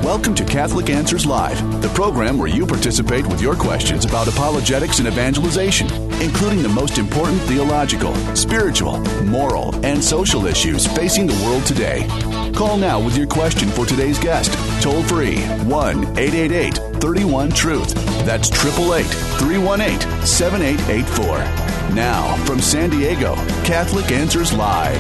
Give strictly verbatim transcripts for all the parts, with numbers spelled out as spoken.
Welcome to Catholic Answers Live, the program where you participate with your questions about apologetics and evangelization, including the most important theological, spiritual, moral, and social issues facing the world today. Call now with your question for today's guest. Toll free, one eight eight eight, three one, truth. That's eight eight eight, three one eight, seven eight eight four. Now, from San Diego, Catholic Answers Live.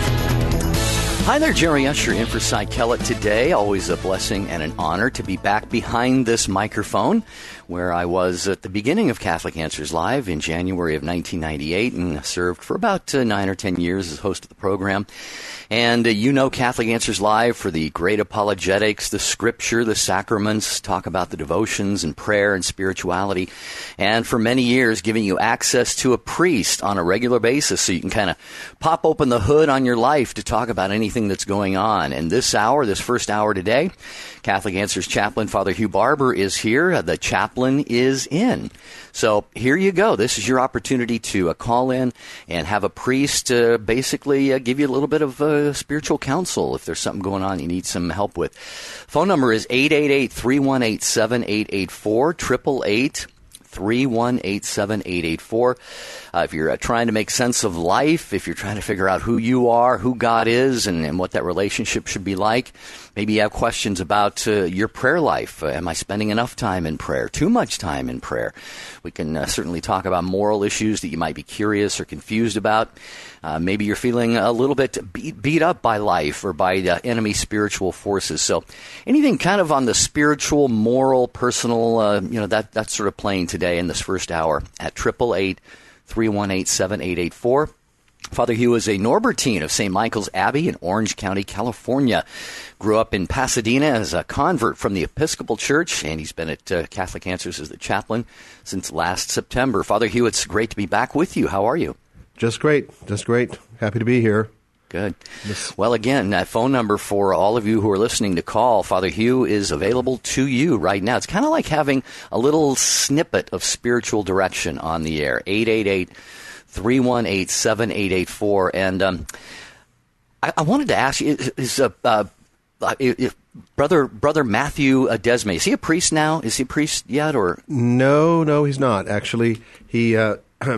Hi there, Jerry Usher in for Cy Kellett today. Always a blessing and an honor to be back behind this microphone, where I was at the beginning of Catholic Answers Live in January of nineteen ninety-eight and served for about uh, nine or ten years as host of the program. And uh, you know Catholic Answers Live for the great apologetics, the scripture, the sacraments, talk about the devotions and prayer and spirituality. And for many years, giving you access to a priest on a regular basis so you can kind of pop open the hood on your life to talk about anything that's going on. And this hour, this first hour today, Catholic Answers chaplain Father Hugh Barber is here. The chaplain is in. So here you go. This is your opportunity to uh, call in and have a priest uh, basically uh, give you a little bit of uh, spiritual counsel if there's something going on you need some help with. Phone number is eight eight eight, three one eight, seven eight eight four, eight eight eight, three one eight, seven eight eight four. Uh, if you're uh, trying to make sense of life, if you're trying to figure out who you are, who God is, and, and what that relationship should be like, maybe you have questions about uh, your prayer life. Uh, am I spending enough time in prayer? Too much time in prayer? We can uh, certainly talk about moral issues that you might be curious or confused about. Uh, maybe you're feeling a little bit beat, beat up by life or by the enemy spiritual forces. So anything kind of on the spiritual, moral, personal, uh, you know, that, that sort of plane today in this first hour at eight eight eight, three one eight, seven eight eight four. Father Hugh is a Norbertine of Saint Michael's Abbey in Orange County, California. Grew up in Pasadena as a convert from the Episcopal Church, and he's been at uh, Catholic Answers as the chaplain since last September. Father Hugh, it's great to be back with you. How are you? Just great. Just great. Happy to be here. Good. Well, again, that phone number for all of you who are listening to call, Father Hugh is available to you right now. It's kind of like having a little snippet of spiritual direction on the air. eight eight eight, three one eight, seven eight eight four. And um, I, I wanted to ask you, is uh, uh, if Brother Brother Matthew uh, Desmay, is he a priest now? Is he a priest yet? Or No, no, he's not. Actually, he uh,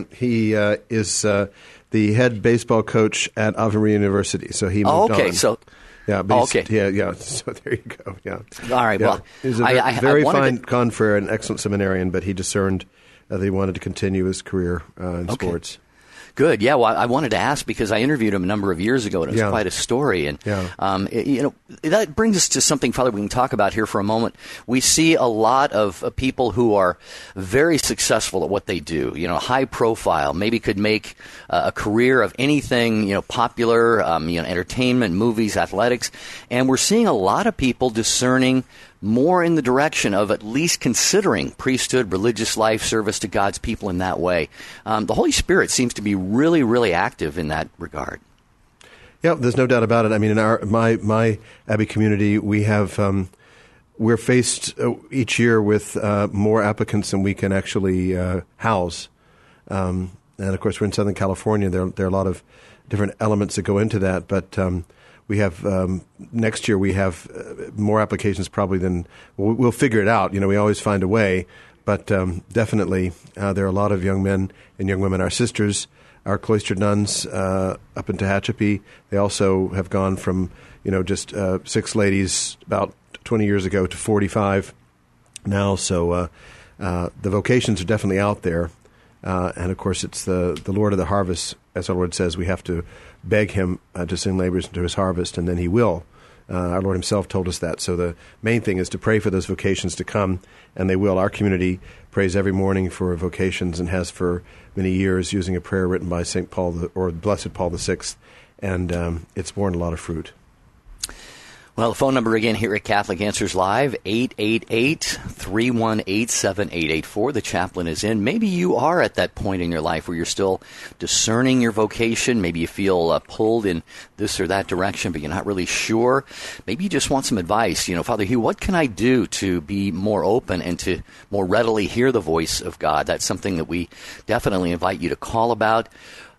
he uh, is uh, the head baseball coach at Ave Maria University. So he moved oh, okay. on. So, yeah, oh, okay. Yeah, yeah. So there you go. Yeah. All right. Yeah. Well, he's a very, I, I, very I fine to... confrere and excellent seminarian, but he discerned uh, that he wanted to continue his career uh, in okay. sports. Good. Yeah. Well, I wanted to ask because I interviewed him a number of years ago, and it was yeah. quite a story. And yeah. um, it, you know, that brings us to something, Father, we can talk about here for a moment. We see a lot of uh, people who are very successful at what they do. You know, high profile, maybe could make uh, a career of anything. You know, popular. Um, you know, entertainment, movies, athletics, and we're seeing a lot of people discerning more in the direction of at least considering priesthood, religious life, service to God's people in that way. Um, the Holy Spirit seems to be really, really active in that regard. Yeah, there's no doubt about it. I mean, in our my my Abbey community, we have um, we're faced uh, each year with uh, more applicants than we can actually uh, house. Um, and of course, we're in Southern California. There there are a lot of different elements that go into that, but. Um, We have um, next year. We have uh, more applications probably than we'll, we'll figure it out. You know, we always find a way, but um, definitely uh, there are a lot of young men and young women. Our sisters, our cloistered nuns uh, up in Tehachapi, they also have gone from you know just uh, six ladies about twenty years ago to forty-five now. So uh, uh, the vocations are definitely out there, uh, and of course it's the the Lord of the harvest, as our Lord says. We have to beg him uh, to send laborers into his harvest, and then he will. Uh, our Lord himself told us that. So the main thing is to pray for those vocations to come, and they will. Our community prays every morning for vocations and has for many years using a prayer written by Saint Paul the, or Blessed Paul the Sixth, and um, it's borne a lot of fruit. Well, the phone number again here at Catholic Answers Live, eight eight eight, three one eight, seven eight eight four. The chaplain is in. Maybe you are at that point in your life where you're still discerning your vocation. Maybe you feel uh, pulled in this or that direction, but you're not really sure. Maybe you just want some advice. You know, Father Hugh, what can I do to be more open and to more readily hear the voice of God? That's something that we definitely invite you to call about.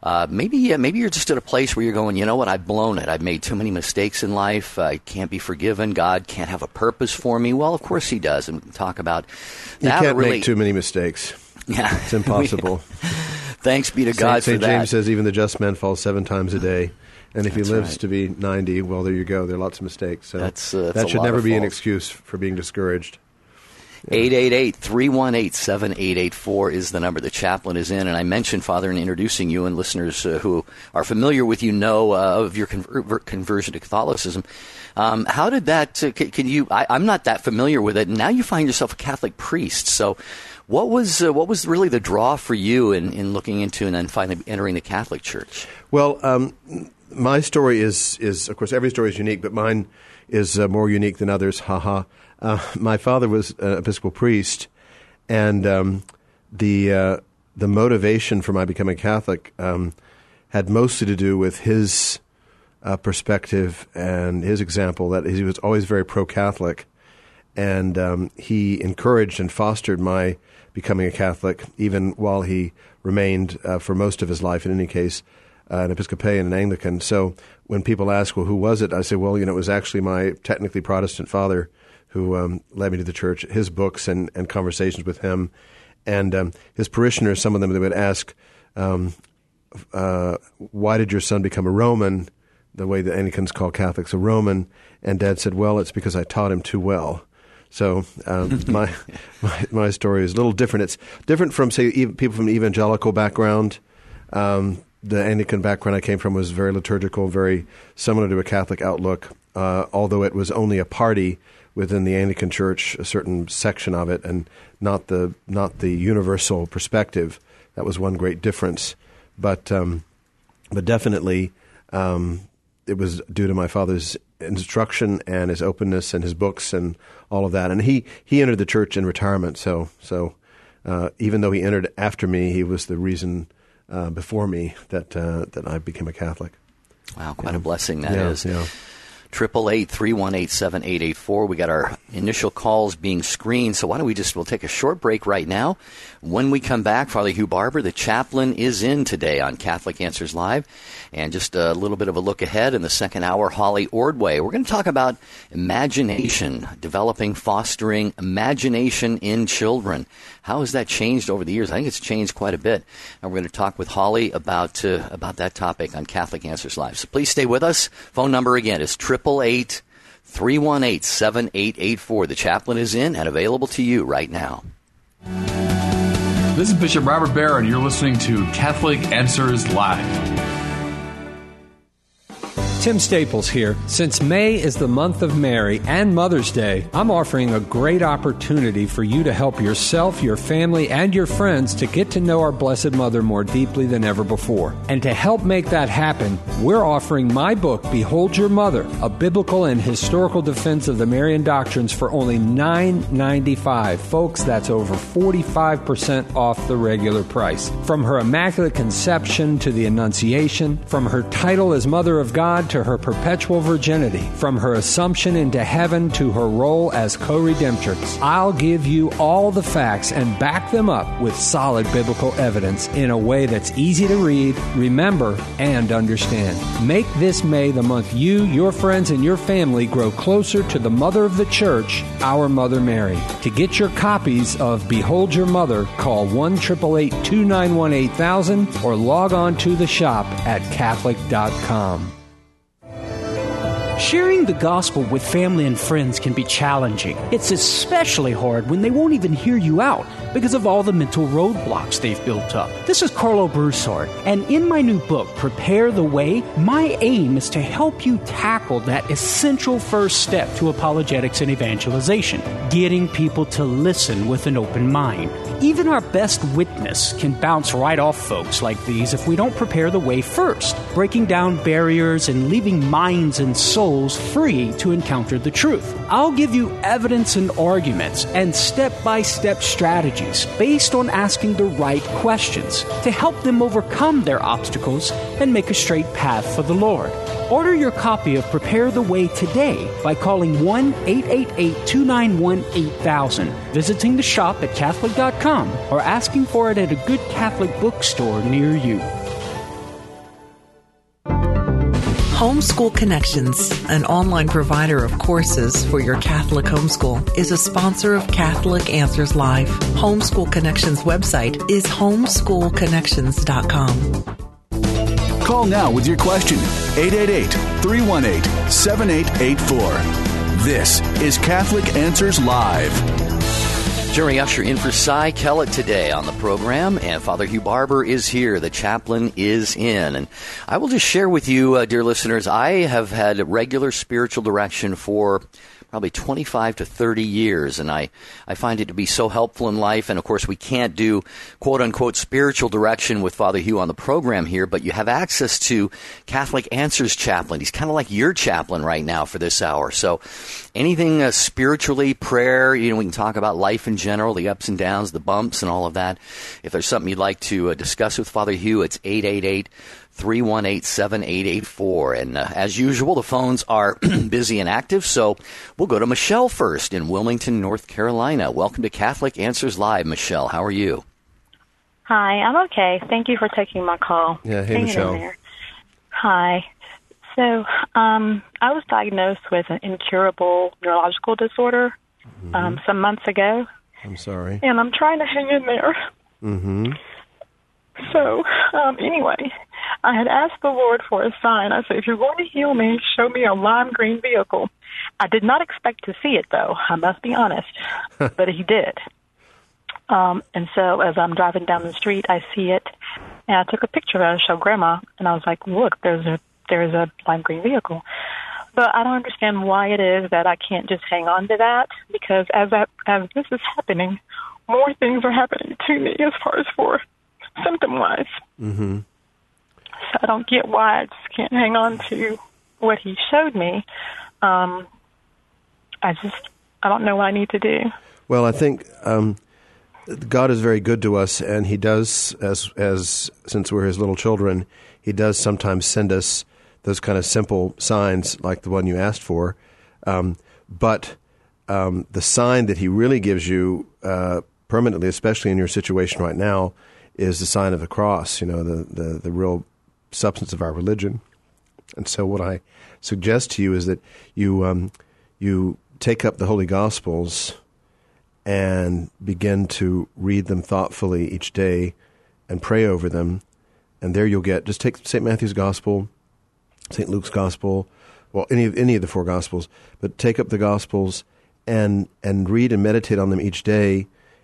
Uh, maybe uh, maybe you're just at a place where you're going, you know what, I've blown it. I've made too many mistakes in life. I can't be forgiven. God can't have a purpose for me. Well, of course he does. And we can talk about that. You can't really, make too many mistakes. Yeah. It's impossible. Thanks be to God Saint for that. James says even the just man falls seven times a day. And if That's he lives right. to be ninety, well, there you go. There are lots of mistakes. So That's, uh, that's that a should lot never of be an faults. excuse for being discouraged. eight eight eight, three one eight, seven eight eight four is the number the chaplain is in. And I mentioned, Father, in introducing you, and listeners uh, who are familiar with you know uh, of your conver- conversion to Catholicism. Um, how did that, uh, can, can you, I, I'm not that familiar with it, and now you find yourself a Catholic priest. So what was uh, what was really the draw for you in, in looking into and then finally entering the Catholic Church? Well, um, my story is, is, of course, every story is unique, but mine is uh, more unique than others. Ha ha. Uh, my father was an Episcopal priest, and um, the uh, the motivation for my becoming Catholic um, had mostly to do with his uh, perspective and his example. That he was always very pro-Catholic, and um, he encouraged and fostered my becoming a Catholic, even while he remained uh, for most of his life, in any case, uh, an Episcopalian and Anglican. So when people ask, well, who was it? I say, well, you know, it was actually my technically Protestant father who um, led me to the church, his books and, and conversations with him. And um, his parishioners, some of them, they would ask, um, uh, why did your son become a Roman, the way the Anglicans call Catholics a Roman? And Dad said, well, it's because I taught him too well. So um, my, my my story is a little different. It's different from, say, even people from an evangelical background. Um, the Anglican background I came from was very liturgical, very similar to a Catholic outlook, uh, although it was only a party within the Anglican Church, a certain section of it, and not the not the universal perspective. That was one great difference. But um, but definitely um, it was due to my father's instruction and his openness and his books and all of that. And he, he entered the church in retirement, so so uh, even though he entered after me, he was the reason uh, before me that uh, that I became a Catholic. Wow, quite yeah. a blessing that yeah, is. Yeah. Triple eight three one eight seven eight eight four. We got our initial calls being screened, so why don't we just we'll take a short break right now. When we come back, Father Hugh Barber, the chaplain, is in today on Catholic Answers Live, and just a little bit of a look ahead in the second hour. Holly Ordway, we're going to talk about imagination, developing, fostering imagination in children. How has that changed over the years? I think it's changed quite a bit, and we're going to talk with Holly about uh, about that topic on Catholic Answers Live. So please stay with us. Phone number again is triple eight three one eight seven eight eight four. The chaplain is in and available to you right now. This is Bishop Robert Barron. You're listening to Catholic Answers Live. Tim Staples here. Since May is the month of Mary and Mother's Day, I'm offering a great opportunity for you to help yourself, your family, and your friends to get to know our Blessed Mother more deeply than ever before. And to help make that happen, we're offering my book, Behold Your Mother, a biblical and historical defense of the Marian doctrines for only nine dollars and ninety-five cents. Folks, that's over forty-five percent off the regular price. From her Immaculate Conception to the Annunciation, from her title as Mother of God to her perpetual virginity, from her assumption into heaven to her role as co-redemptrix, I'll give you all the facts and back them up with solid biblical evidence in a way that's easy to read, remember, and understand. Make this May the month you, your friends, and your family grow closer to the Mother of the Church, our Mother Mary. To get your copies of Behold Your Mother, call one eight eight eight, two nine one, eight thousand or log on to the shop at Catholic dot com. Sharing the gospel with family and friends can be challenging. It's especially hard when they won't even hear you out because of all the mental roadblocks they've built up. This is Carlo Broussard, and in my new book, Prepare the Way, my aim is to help you tackle that essential first step to apologetics and evangelization, getting people to listen with an open mind. Even our best witness can bounce right off folks like these if we don't prepare the way first, breaking down barriers and leaving minds and souls free to encounter the truth. I'll give you evidence and arguments and step-by-step strategies based on asking the right questions to help them overcome their obstacles and make a straight path for the Lord. Order your copy of Prepare the Way today by calling one eight eight eight, two nine one, eight thousand, visiting the shop at Catholic dot com, or asking for it at a good Catholic bookstore near you. Homeschool Connections, an online provider of courses for your Catholic homeschool, is a sponsor of Catholic Answers Live. Homeschool Connections website is homeschool connections dot com. Call now with your question, eight eight eight, three one eight, seven eight eight four. This is Catholic Answers Live. Jerry Usher in for Cy Kellett today on the program, and Father Hugh Barber is here. The chaplain is in. And I will just share with you, uh, dear listeners, I have had regular spiritual direction for probably twenty-five to thirty years, and I, I find it to be so helpful in life. And, of course, we can't do quote-unquote spiritual direction with Father Hugh on the program here, but you have access to Catholic Answers Chaplain. He's kind of like your chaplain right now for this hour. So anything uh, spiritually, prayer, you know, we can talk about life in general, the ups and downs, the bumps, and all of that. If there's something you'd like to uh, discuss with Father Hugh, it's eight eight eight, three one eight, seven eight eight four. And uh, as usual, the phones are busy and active, so we'll go to Michelle first in Wilmington, North Carolina. Welcome to Catholic Answers Live, Michelle. How are you? Hi, I'm okay. Thank you for taking my call. Yeah, hey, Hang Michelle. it in there. Hi. So um, I was diagnosed with an incurable neurological disorder mm-hmm. um, some months ago. I'm sorry. And I'm trying to hang in there. Mm-hmm. So, um, anyway, I had asked the Lord for a sign. I said, if you're going to heal me, show me a lime green vehicle. I did not expect to see it, though. I must be honest. But he did. Um, and so as I'm driving down the street, I see it. And I took a picture of it to show Grandma. And I was like, look, there's a there's a lime green vehicle. But I don't understand why it is that I can't just hang on to that. Because as, that, as this is happening, more things are happening to me as far as for symptom-wise. Mm-hmm. So I don't get why I just can't hang on to what he showed me. Um, I just, I don't know what I need to do. Well, I think um, God is very good to us, and he does, as as since we're his little children, he does sometimes send us those kind of simple signs like the one you asked for. Um, but um, the sign that he really gives you uh, permanently, especially in your situation right now, is the sign of the cross, you know, the, the, the real substance of our religion. And so what I suggest to you is that you um, you take up the Holy Gospels and begin to read them thoughtfully each day and pray over them. And there you'll get, just take Saint Matthew's Gospel, Saint Luke's Gospel, well, any of, any of the four Gospels, but take up the Gospels and and read and meditate on them each day.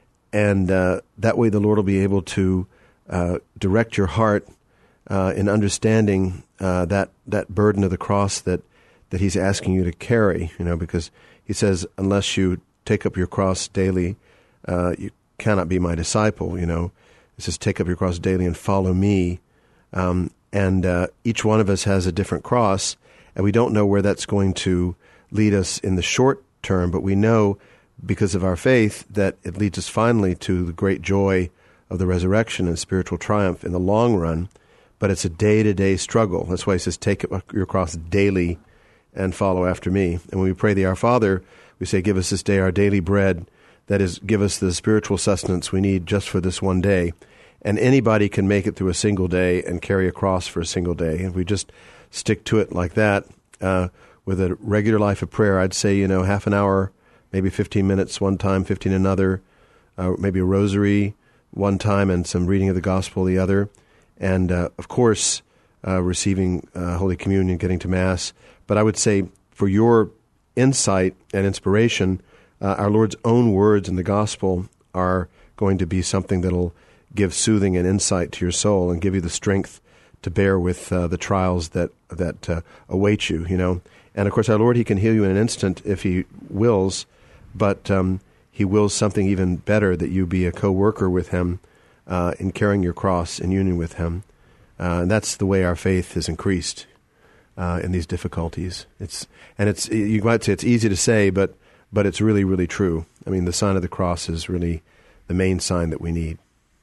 And uh, that way the Lord will be able to uh, direct your heart uh, in understanding uh, that that burden of the cross that, that he's asking you to carry, you know, because he says, unless you take up your cross daily, uh, you cannot be my disciple, you know. It says, take up your cross daily and follow me. Um, and uh, each one of us has a different cross, and we don't know where that's going to lead us in the short term, but we know because of our faith that it leads us finally to the great joy of the resurrection and spiritual triumph in the long run. But it's a day-to-day struggle. That's why he says, take up your cross daily and follow after me. And when we pray the Our Father, we say, give us this day our daily bread. That is, give us the spiritual sustenance we need just for this one day. And anybody can make it through a single day and carry a cross for a single day. If we just stick to it like that, uh, with a regular life of prayer, I'd say, you know, half an hour, maybe fifteen minutes one time, fifteen another, uh, maybe a rosary one time and some reading of the gospel the other. And, uh, of course, uh, receiving uh, Holy Communion, getting to Mass. But I would say for your insight and inspiration, uh, our Lord's own words in the gospel are going to be something that'll give soothing and insight to your soul and give you the strength to bear with uh, the trials that that uh, await you, you know. And, of course, our Lord, he can heal you in an instant if he wills, but um, he wills something even better, that you be a co-worker with him uh, in carrying your cross in union with him. Uh, and that's the way our faith is increased uh, in these difficulties. It's And it's you might say it's easy to say, but but it's really, really true. I mean, the sign of the cross is really the main sign that we need.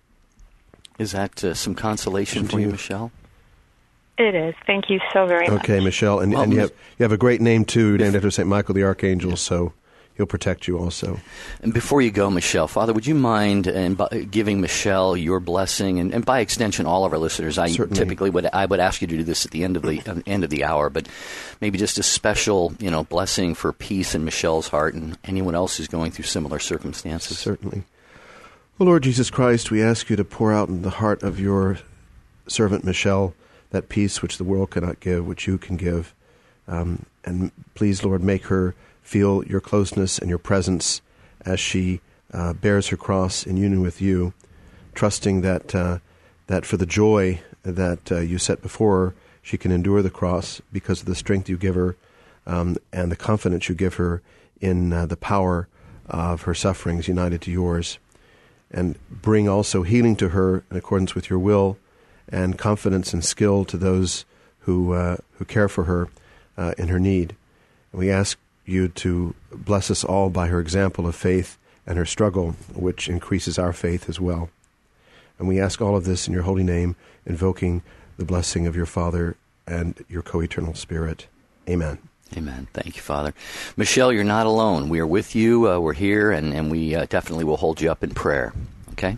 Is that uh, some consolation for you, Michelle? It is. Thank you so very much. Okay, Michelle. And, Well, and you, Miss- have, you have a great name, too, named after Saint Michael the Archangel, so He'll protect you also. And before you go, Michelle, Father, would you mind uh, giving Michelle your blessing, and, and by extension, all of our listeners? I Certainly. typically would I would ask you to do this at the end of the uh, end of the hour, but maybe just a special, you know, blessing for peace in Michelle's heart and anyone else who's going through similar circumstances. Certainly. Well, Lord Jesus Christ, we ask you to pour out in the heart of your servant Michelle that peace which the world cannot give, which you can give. Um, and please, Lord, make her feel your closeness and your presence as she uh, bears her cross in union with you, trusting that uh, that for the joy that uh, you set before her, she can endure the cross because of the strength you give her um, and the confidence you give her in uh, the power of her sufferings united to yours. And bring also healing to her in accordance with your will, and confidence and skill to those who uh, who care for her uh, in her need. And we ask you to bless us all by her example of faith and her struggle, which increases our faith as well. And we ask all of this in your holy name, invoking the blessing of your Father and your co-eternal Spirit. Amen. Amen. Thank you, Father. Michelle, you're not alone. We are with you. Uh, we're here, and, and we uh, definitely will hold you up in prayer. Okay?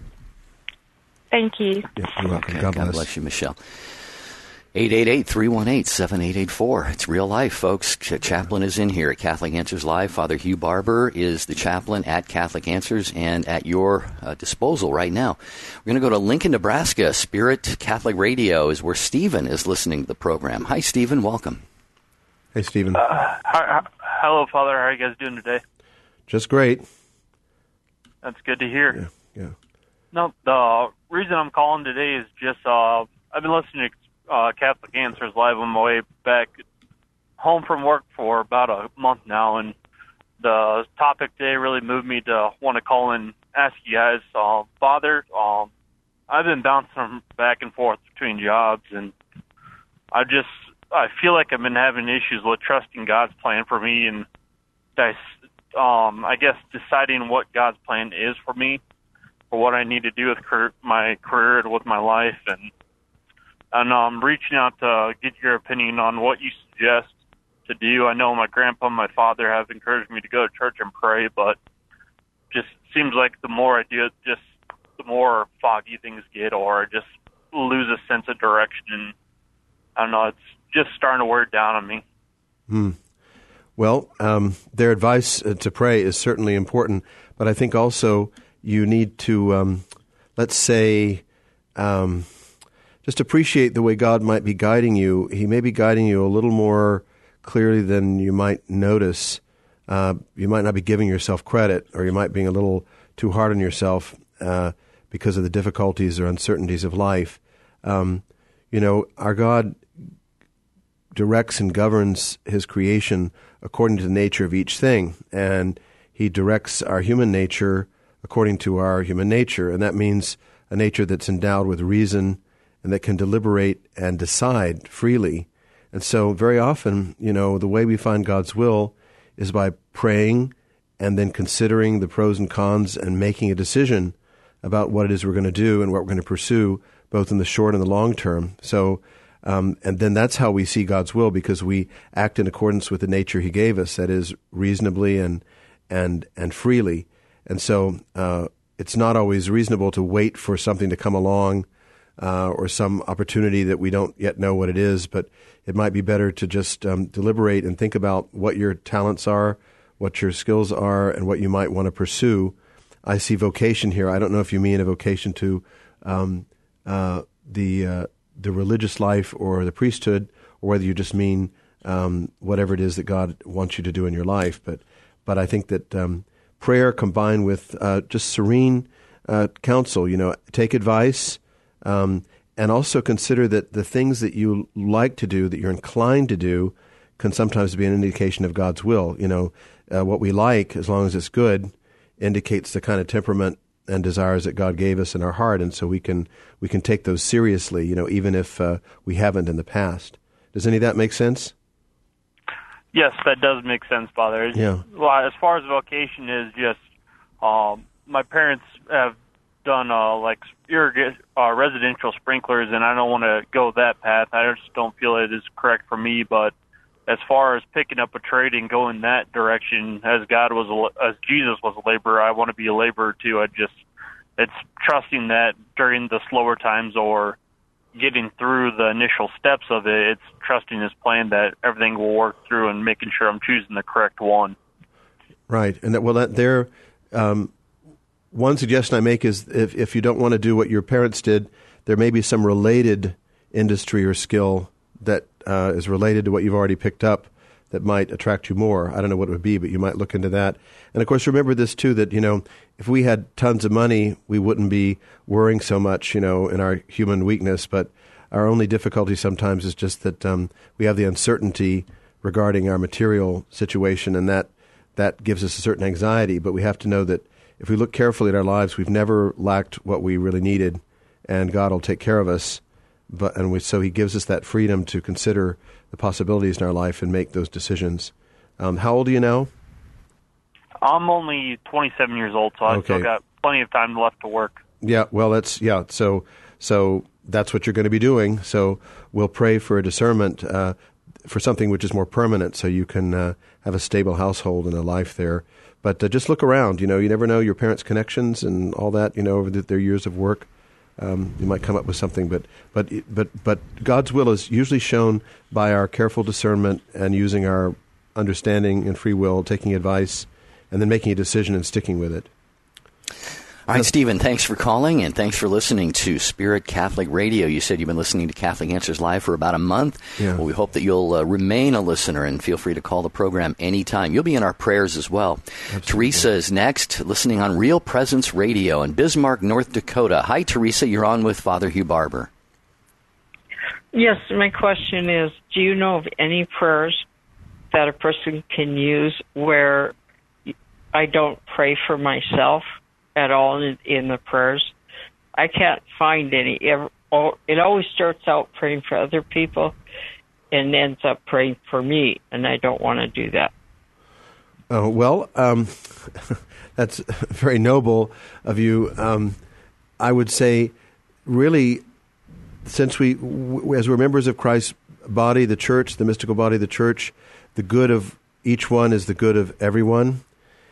Thank you. Yes, you're welcome. Okay. God God bless. bless you, Michelle. eight eight eight, three one eight, seven eight eight four. It's real life, folks. Ch- chaplain is in here at Catholic Answers Live. Father Hugh Barber is the chaplain at Catholic Answers and at your uh, disposal right now. We're going to go to Lincoln, Nebraska. Spirit Catholic Radio is where Stephen is listening to the program. Hi, Stephen. Welcome. Hey, Stephen. Uh, hi, hi, hello, Father. How are you guys doing today? Just great. That's good to hear. Yeah, yeah. No, the reason I'm calling today is just uh, I've been listening to uh, Catholic Answers Live on my way back home from work for about a month now, and the topic today really moved me to want to call and ask you guys, uh, Father, um, I've been bouncing back and forth between jobs, and I just I feel like I've been having issues with trusting God's plan for me, and um, I guess deciding what God's plan is for me, for what I need to do with career, my career and with my life, and and I'm um, reaching out to get your opinion on what you suggest to do. I know my grandpa and my father have encouraged me to go to church and pray, but just seems like the more I do it, just the more foggy things get, or I just lose a sense of direction, and I don't know, it's just starting to wear down on me. Hmm. Well, um, their advice uh, to pray is certainly important, but I think also you need to, um, let's say, um, just appreciate the way God might be guiding you. He may be guiding you a little more clearly than you might notice. Uh, you might not be giving yourself credit, or you might be a little too hard on yourself uh, because of the difficulties or uncertainties of life. Um, you know, our God directs and governs his creation according to the nature of each thing, and he directs our human nature according to our human nature, and that means a nature that's endowed with reason and that can deliberate and decide freely. And so very often, you know, the way we find God's will is by praying and then considering the pros and cons and making a decision about what it is we're going to do and what we're going to pursue, both in the short and the long term. So Um, and then that's how we see God's will, because we act in accordance with the nature he gave us, that is, reasonably and and and freely. And so uh, it's not always reasonable to wait for something to come along uh, or some opportunity that we don't yet know what it is, but it might be better to just um, deliberate and think about what your talents are, what your skills are, and what you might want to pursue. I see vocation here. I don't know if you mean a vocation to um, uh, the... Uh, the religious life or the priesthood, or whether you just mean um, whatever it is that God wants you to do in your life. But but I think that um, prayer combined with uh, just serene uh, counsel, you know, take advice, um, and also consider that the things that you like to do, that you're inclined to do, can sometimes be an indication of God's will. You know, uh, what we like, as long as it's good, indicates the kind of temperament and desires that God gave us in our heart, and so we can we can take those seriously, you know, even if uh, we haven't in the past. Does any of that make sense? Yes, that does make sense, Father. Yeah. Well, as far as vocation is, just um, my parents have done uh, like irrig- uh, residential sprinklers, and I don't want to go that path. I just don't feel it is correct for me. But as far as picking up a trade and going that direction, as God was, a, as Jesus was a laborer, I want to be a laborer too. I just, it's trusting that during the slower times or getting through the initial steps of it, it's trusting His plan that everything will work through and making sure I'm choosing the correct one. Right, and that, well, that there, um, one suggestion I make is if if you don't want to do what your parents did, there may be some related industry or skill that uh, is related to what you've already picked up that might attract you more. I don't know what it would be, but you might look into that. And of course, remember this too, that, you know, if we had tons of money, we wouldn't be worrying so much, you know, in our human weakness. But our only difficulty sometimes is just that um, we have the uncertainty regarding our material situation, and that that gives us a certain anxiety. But we have to know that if we look carefully at our lives, we've never lacked what we really needed, and God will take care of us. But and we, so He gives us that freedom to consider the possibilities in our life and make those decisions. Um, how old are you now? I'm only twenty-seven years old, so I've okay. still got plenty of time left to work. Yeah, well, that's yeah. So so that's what you're going to be doing. So we'll pray for a discernment uh, for something which is more permanent, so you can uh, have a stable household and a life there. But uh, just look around. You know, you never know your parents' connections and all that. You know, over the, their years of work. Um, you might come up with something, but but but but God's will is usually shown by our careful discernment and using our understanding and free will, taking advice, and then making a decision and sticking with it. All right, Stephen, thanks for calling, and thanks for listening to Spirit Catholic Radio. You said you've been listening to Catholic Answers Live for about a month. Yeah. Well, we hope that you'll uh, remain a listener, and feel free to call the program anytime. You'll be in our prayers as well. Absolutely. Teresa is next, listening on Real Presence Radio in Bismarck, North Dakota. Hi, Teresa. You're on with Father Hugh Barber. Yes, my question is, do you know of any prayers that a person can use where I don't pray for myself at all in, in the prayers? I can't find any. It always starts out praying for other people and ends up praying for me, and I don't want to do that. Oh, well, um, that's very noble of you. Um, I would say, really, since we, w- as we're members of Christ's body, the church, the mystical body of the church, the good of each one is the good of everyone.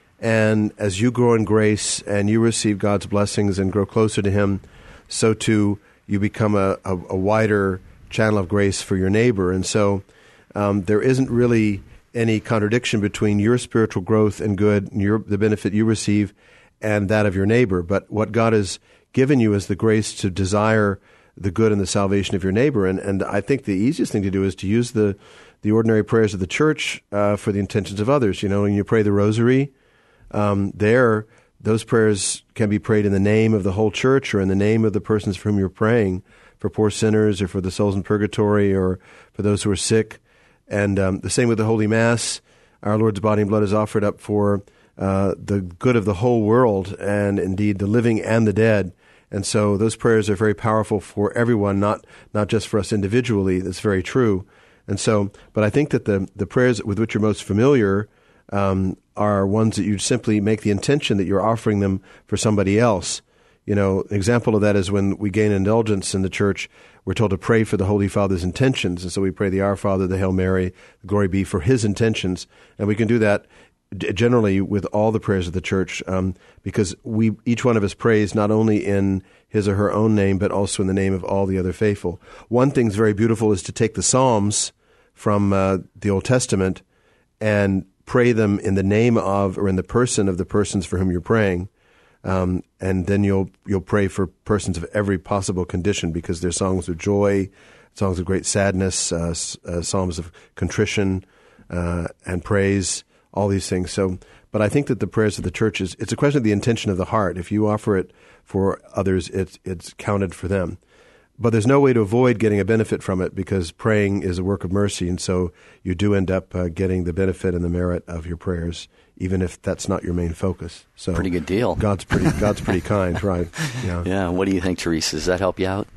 And as you grow in grace and you receive God's blessings and grow closer to Him, so too you become a, a, a wider channel of grace for your neighbor. And so um, there isn't really any contradiction between your spiritual growth and good, and your, the benefit you receive, and that of your neighbor. But what God has given you is the grace to desire the good and the salvation of your neighbor. And, and I think the easiest thing to do is to use the, the ordinary prayers of the church uh, for the intentions of others. You know, when you pray the rosary, Um, there, those prayers can be prayed in the name of the whole church or in the name of the persons for whom you're praying, for poor sinners or for the souls in purgatory or for those who are sick. And um, the same with the Holy Mass. Our Lord's body and blood is offered up for uh, the good of the whole world and indeed the living and the dead. And so those prayers are very powerful for everyone, not not just for us individually. That's very true. And so, but I think that the, the prayers with which you're most familiar Um, are ones that you simply make the intention that you're offering them for somebody else. You know, an example of that is when we gain indulgence in the church, we're told to pray for the Holy Father's intentions. And so we pray the Our Father, the Hail Mary, the Glory Be for His intentions. And we can do that d- generally with all the prayers of the church um, because we each one of us prays not only in his or her own name, but also in the name of all the other faithful. One thing's very beautiful is to take the Psalms from uh, the Old Testament and pray them in the name of or in the person of the persons for whom you're praying, um, and then you'll you'll pray for persons of every possible condition because they're songs of joy, songs of great sadness, uh, uh, psalms of contrition uh, and praise, all these things. So, but I think that the prayers of the church is it's a question of the intention of the heart. If you offer it for others, it's it's counted for them. But there's no way to avoid getting a benefit from it because praying is a work of mercy, and so you do end up uh, getting the benefit and the merit of your prayers, even if that's not your main focus. So pretty good deal. God's pretty God's pretty kind, right? Yeah. Yeah. What do you think, Teresa? Does that help you out?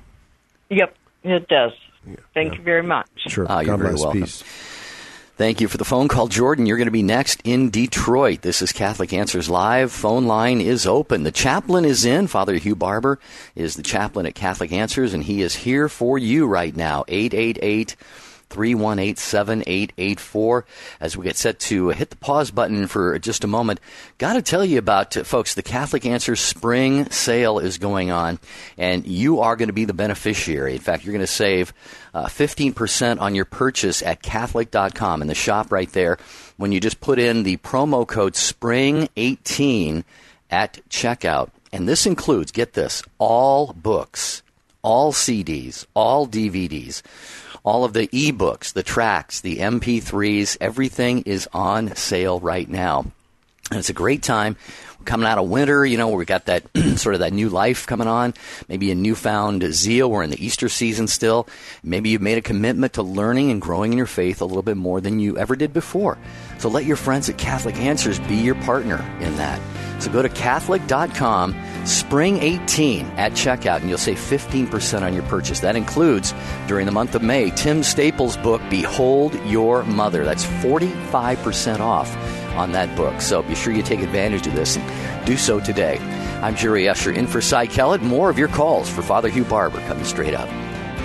Yep, it does. Yeah, Thank yeah. you very much. Sure. Ah, you're God very bless. welcome. Peace. Thank you for the phone call, Jordan. You're going to be next in Detroit. This is Catholic Answers Live. Phone line is open. The chaplain is in. Father Hugh Barber is the chaplain at Catholic Answers, and he is here for you right now. eight eight eight, three one eight, seven eight eight four. As we get set to hit the pause button for just a moment, got to tell you about, uh, folks, the Catholic Answers Spring Sale is going on, and you are going to be the beneficiary. In fact, you're going to save uh, fifteen percent on your purchase at Catholic dot com in the shop right there when you just put in the promo code spring eighteen at checkout. And this includes, get this, all books, all C Ds, all D V Ds, all of the e-books, the tracks, the M P threes, everything is on sale right now. And it's a great time. We're coming out of winter, you know, where we got that sort of that new life coming on, maybe a newfound zeal. We're in the Easter season still. Maybe you've made a commitment to learning and growing in your faith a little bit more than you ever did before. So let your friends at Catholic Answers be your partner in that. So go to Catholic dot com, spring eighteen at checkout, and you'll save fifteen percent on your purchase. That includes, during the month of May, Tim Staples' book, Behold Your Mother. That's forty-five percent off on that book. So be sure you take advantage of this and do so today. I'm Jerry Usher, in for Cy Kellett. More of your calls for Father Hugh Barber coming straight up.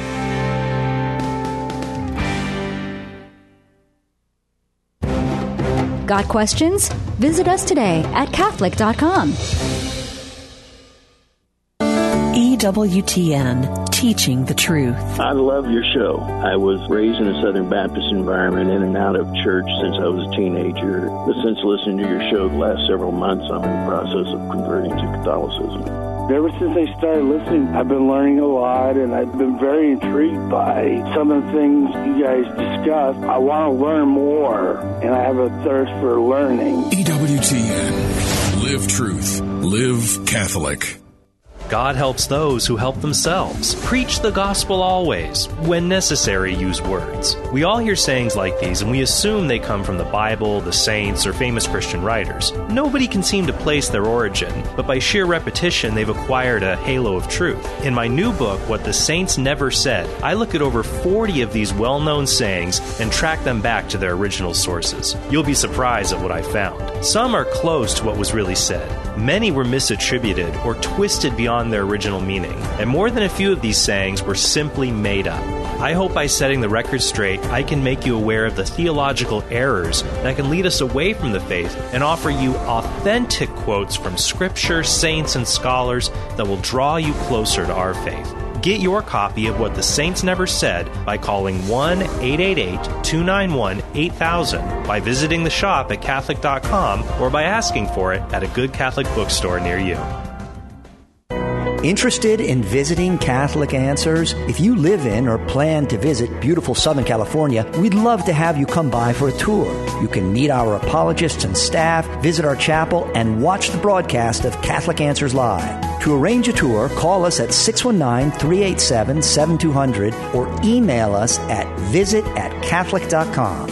Got questions? Visit us today at Catholic dot com. E W T N, Teaching the Truth. I love your show. I was raised in a Southern Baptist environment, in and out of church since I was a teenager. But since listening to your show the last several months, I'm in the process of converting to Catholicism. Ever since I started listening, I've been learning a lot, and I've been very intrigued by some of the things you guys discuss. I want to learn more, and I have a thirst for learning. E W T N. Live truth. Live Catholic. God helps those who help themselves. Preach the gospel always. When necessary, use words. We all hear sayings like these, and we assume they come from the Bible, the saints, or famous Christian writers. Nobody can seem to place their origin, but by sheer repetition, they've acquired a halo of truth. In my new book, What the Saints Never Said, I look at over forty of these well-known sayings and track them back to their original sources. You'll be surprised at what I found. Some are close to what was really said. Many were misattributed or twisted beyond their original meaning, and more than a few of these sayings were simply made up. I hope by setting the record straight, I can make you aware of the theological errors that can lead us away from the faith and offer you authentic quotes from Scripture, saints, and scholars that will draw you closer to our faith. Get your copy of What the Saints Never Said by calling one eight eight eight, two nine one, eight thousand, by visiting the shop at Catholic dot com, or by asking for it at a good Catholic bookstore near you. Interested in visiting Catholic Answers? If you live in or plan to visit beautiful Southern California, we'd love to have you come by for a tour. You can meet our apologists and staff, visit our chapel, and watch the broadcast of Catholic Answers Live. To arrange a tour, call us at six one nine, three eight seven, seven two zero zero or email us at visit at Catholic dot com.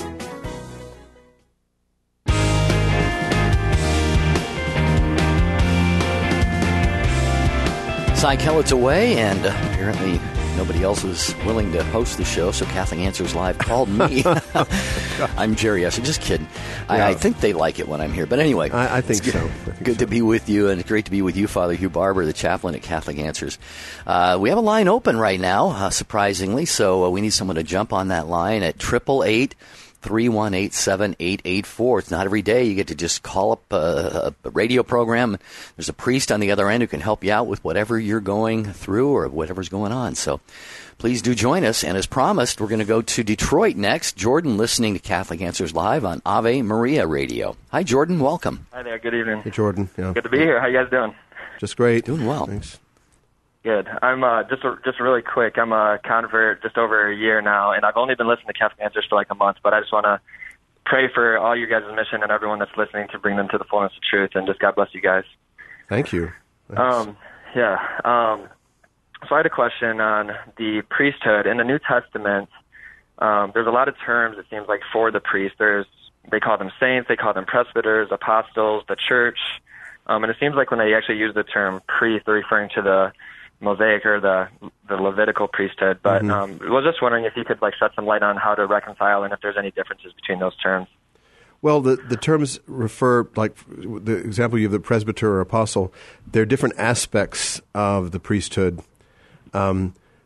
Cy Kellett's away, and uh, apparently nobody else was willing to host the show, so Catholic Answers Live called me. I'm Jerry Usher. Just kidding. I, Yeah. I think they like it when I'm here. But anyway, I, I think it's so. good, I think good so. to be with you, and it's great to be with you, Father Hugh Barber, the chaplain at Catholic Answers. Uh, we have a line open right now, uh, surprisingly, so uh, we need someone to jump on that line at triple eight, three one eight, seven eight eight four. It's not every day you get to just call up a, a radio program. There's a priest on the other end who can help you out with whatever you're going through or whatever's going on. So please do join us. And as promised, we're going to go to Detroit next. Jordan, listening to Catholic Answers Live on Ave Maria Radio. Hi, Jordan. Welcome. Hi there. Good evening. Hey, Jordan. Yeah. Good to be here. How you guys doing? Just great. Doing well. Thanks. Good. I'm uh, just just really quick. I'm a convert just over a year now, and I've only been listening to Catholic Answers for like a month. But I just want to pray for all you guys' mission and everyone that's listening to bring them to the fullness of truth. And just God bless you guys. Thank you. Thanks. Um, yeah. Um, so I had a question on the priesthood in the New Testament. Um, there's a lot of terms, it seems like, for the priest. There's they call them saints, they call them presbyters, apostles, the church. Um, and it seems like when they actually use the term priest, they're referring to the Mosaic or the the Levitical priesthood, but Mhm. um, I was just wondering if you could like shed some light on how to reconcile and if there's any differences between those terms. Well, the, the terms refer, like the example you have, the presbyter or apostle, they're different aspects of the priesthood. Um,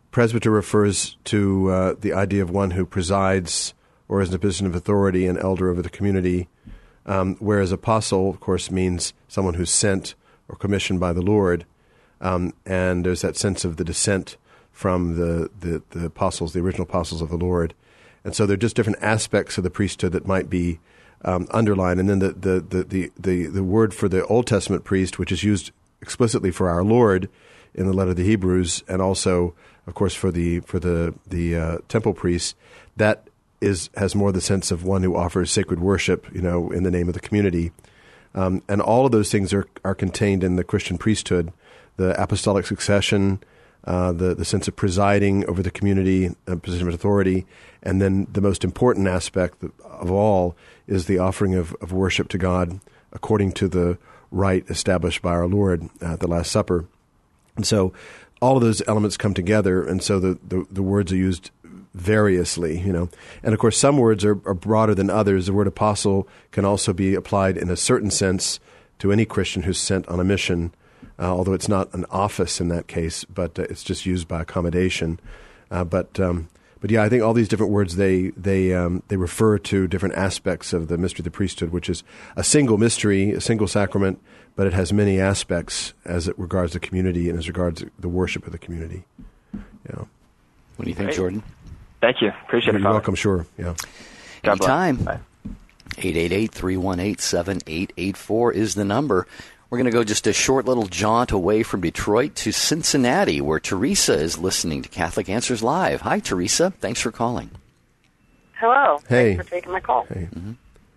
presbyter refers to uh, the idea of one who presides or is in a position of authority, an elder over the community, um, whereas apostle, of course, means someone who's sent or commissioned by the Lord. Um, and there's that sense of the descent from the, the, the apostles, the original apostles of the Lord. And so there are just different aspects of the priesthood that might be um, underlined. And then the, the, the, the, the, the word for the Old Testament priest, which is used explicitly for our Lord in the letter of the Hebrews, and also, of course, for the for the the uh, temple priests, that is has more the sense of one who offers sacred worship, you know, in the name of the community. Um, and all of those things are are contained in the Christian priesthood: the apostolic succession, uh, the the sense of presiding over the community, a position of authority, and then the most important aspect of all is the offering of, of worship to God according to the rite established by our Lord at the Last Supper. And so all of those elements come together, and so the, the, the words are used variously, you know. And, of course, some words are, are broader than others. The word apostle can also be applied in a certain sense to any Christian who's sent on a mission, uh, although it's not an office in that case, but uh, it's just used by accommodation. Uh, but, um, but yeah, I think all these different words, they they um, they refer to different aspects of the mystery of the priesthood, which is a single mystery, a single sacrament, but it has many aspects as it regards the community and as regards the worship of the community. Yeah. What do you think, Great. Jordan? Thank you. Appreciate You're it. You're welcome, sure. Yeah. Anytime. eight eight eight, three one eight, seven eight eight four is the number. We're going to go just a short little jaunt away from Detroit to Cincinnati, where Teresa is listening to Catholic Answers Live. Hi, Teresa. Thanks for calling. Hello. Hey. Thanks for taking my call. Hey. Mm-hmm.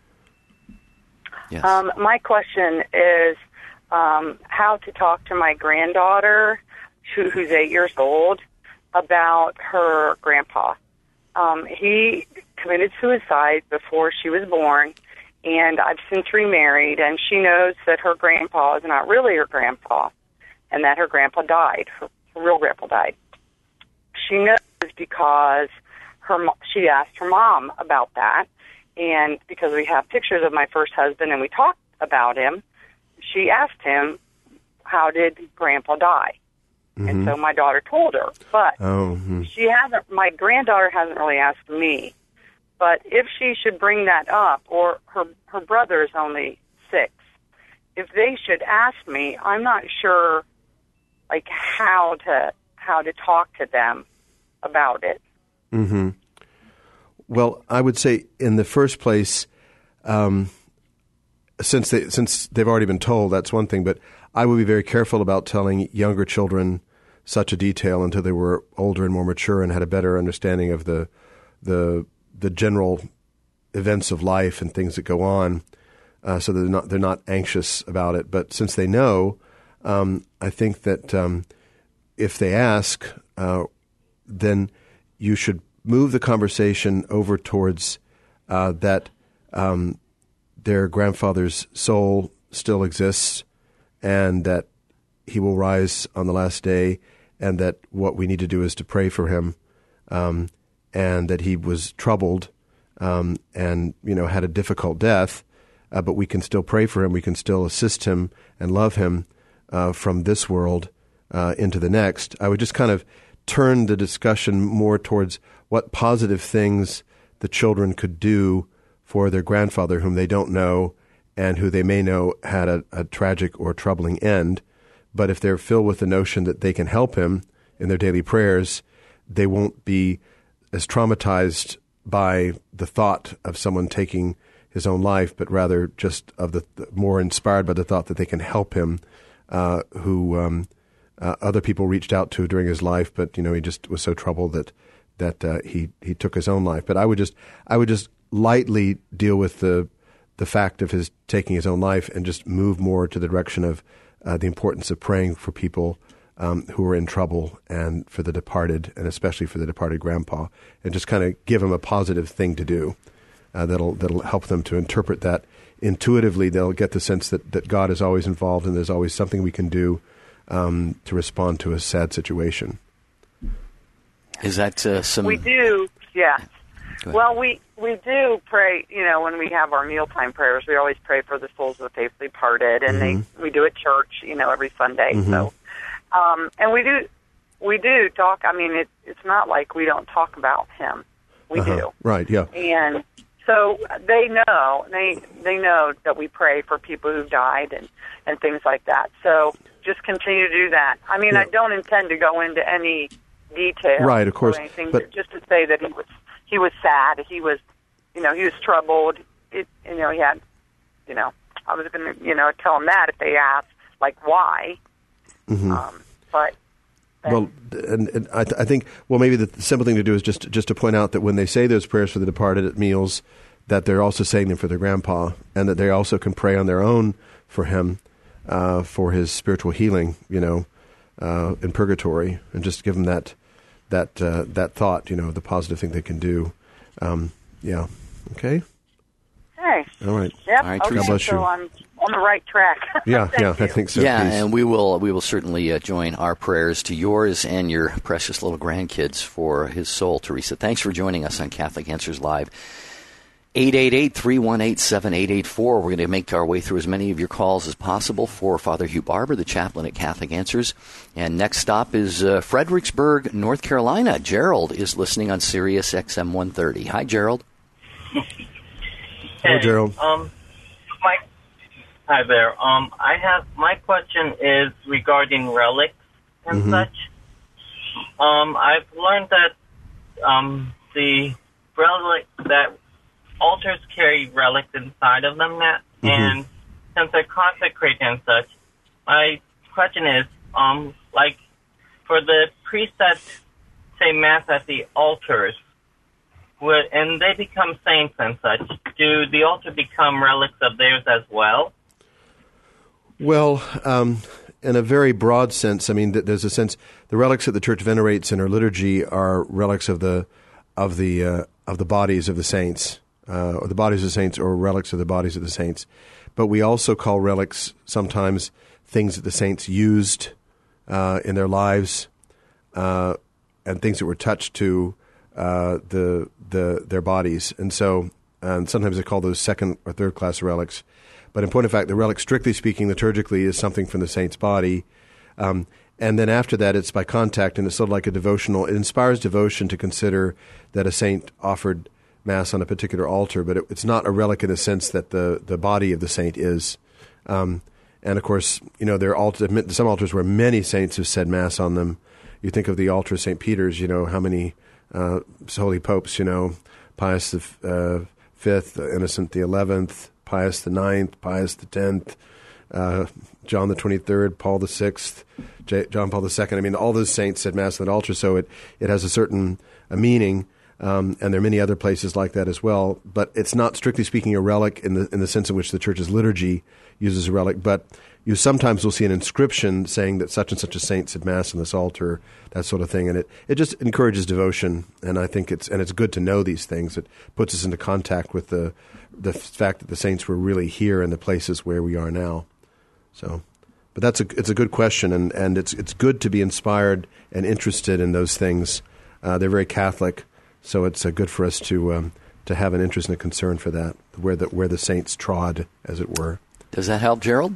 Yes. Um, my question is um, how to talk to my granddaughter, who, who's eight years old, about her grandpa. Um, he committed suicide before she was born, and I've since remarried, and she knows that her grandpa is not really her grandpa, and that her grandpa died. Her, her real grandpa died. She knows because her mo- she asked her mom about that, and because we have pictures of my first husband and we talked about him, she asked him, how did grandpa die? Mm-hmm. And so my daughter told her, but oh, hmm. she hasn't, my granddaughter hasn't really asked me. But if she should bring that up, or her her brother is only six, if they should ask me, I'm not sure, like how to how to talk to them about it. Mm-hmm. Well, I would say in the first place, um, since they since they've already been told, that's one thing. But I would be very careful about telling younger children such a detail until they were older and more mature and had a better understanding of the the the general events of life and things that go on, uh, so that they're not they're not anxious about it. But since they know, um, I think that um, if they ask, uh, then you should move the conversation over towards uh, that um, their grandfather's soul still exists, and that he will rise on the last day, and that what we need to do is to pray for him. Um, and that he was troubled um, and, you know, had a difficult death, uh, but we can still pray for him. We can still assist him and love him uh, from this world uh, into the next. I would just kind of turn the discussion more towards what positive things the children could do for their grandfather, whom they don't know and who they may know had a, a tragic or troubling end. But if they're filled with the notion that they can help him in their daily prayers, they won't be as traumatized by the thought of someone taking his own life, but rather just of the, the more inspired by the thought that they can help him, uh, who um, uh, other people reached out to during his life, but you know he just was so troubled that that uh, he he took his own life. But I would just I would just lightly deal with the the fact of his taking his own life and just move more to the direction of uh, the importance of praying for people Um, who are in trouble and for the departed, and especially for the departed grandpa, and just kind of give them a positive thing to do uh, that'll that'll help them to interpret that intuitively. They'll get the sense that, that God is always involved and there's always something we can do um, to respond to a sad situation. Is that uh, some... We do, yeah. Well, we, we do pray, you know, when we have our mealtime prayers, we always pray for the souls of the faithfully departed, and mm-hmm. they we do at church, you know, every Sunday, mm-hmm. so... Um, and we do we do talk. I mean, it, it's not like we don't talk about him. We uh-huh. do. Right, yeah. And so they know, they they know that we pray for people who've died and, and things like that. So just continue to do that. I mean, yeah. I don't intend to go into any detail. Right, of course. Or anything, but just to say that he was he was sad. He was, you know, he was troubled. It, you know, he had, you know, I was going to, you know, tell him that if they asked, like, why. Mm-hmm. Um, but. Well, and, and I, th- I think, well, maybe the simple thing to do is just just to point out that when they say those prayers for the departed at meals, that they're also saying them for their grandpa, and that they also can pray on their own for him, uh, for his spiritual healing, you know, uh, in purgatory, and just give them that that uh, that thought, you know, the positive thing they can do. Um, yeah. Okay. Hey. All right. Yep. All right. Okay. God bless so you. I'm on the right track. Yeah, yeah, I think so. Yeah, please. and we will we will certainly uh, join our prayers to yours and your precious little grandkids for his soul, Teresa. Thanks for joining us on Catholic Answers Live. eight eight eight, three one eight, seven eight eight four. We're going to make our way through as many of your calls as possible for Father Hugh Barber, the chaplain at Catholic Answers. And next stop is uh, Fredericksburg, North Carolina. Gerald is listening on Sirius X M one thirty. Hi, Gerald. Hello, Gerald. Um, my, hi there. Um, I have my question is regarding relics and Mm-hmm. such. Um, I've learned that um, the relic that altars carry relics inside of them, that, Mm-hmm. and since they're consecrated and such, my question is, um, like, for the priests that say Mass at the altars, would, and they become saints and such, do the altar become relics of theirs as well? Well, um, in a very broad sense, I mean, th- there's a sense the relics that the Church venerates in her liturgy are relics of the of the uh, of the bodies of the saints, uh, or the bodies of the saints, or relics of the bodies of the saints. But we also call relics sometimes things that the saints used uh, in their lives, uh, and things that were touched to uh, the the their bodies, and so and sometimes they call those second or third class relics. But in point of fact, the relic, strictly speaking, liturgically, is something from the saint's body. Um, and then after that, it's by contact, and it's sort of like a devotional. It inspires devotion to consider that a saint offered Mass on a particular altar, but it, it's not a relic in the sense that the, the body of the saint is. Um, and, of course, you know, there are alt- some altars where many saints have said Mass on them. You think of the altar of Saint Peter's, you know, how many uh, holy popes, you know, Pius the uh, Fifth, Innocent the Eleventh, Pius the Ninth, Pius the Tenth, uh, John the Twenty-third, Paul the Sixth, J- John Paul the Second. I mean, all those saints said Mass on that altar, so it, it has a certain a meaning, um, and there are many other places like that as well. But it's not, strictly speaking, a relic in the in the sense in which the Church's liturgy uses a relic. But you sometimes will see an inscription saying that such and such a saint said Mass on this altar, that sort of thing, and it, it just encourages devotion. And I think it's and it's good to know these things. It puts us into contact with the the fact that the saints were really here in the places where we are now. So, but that's a it's a good question, and, and it's it's good to be inspired and interested in those things. Uh, they're very Catholic, so it's uh, good for us to um, to have an interest and a concern for that, where the where the saints trod, as it were. Does that help, Gerald?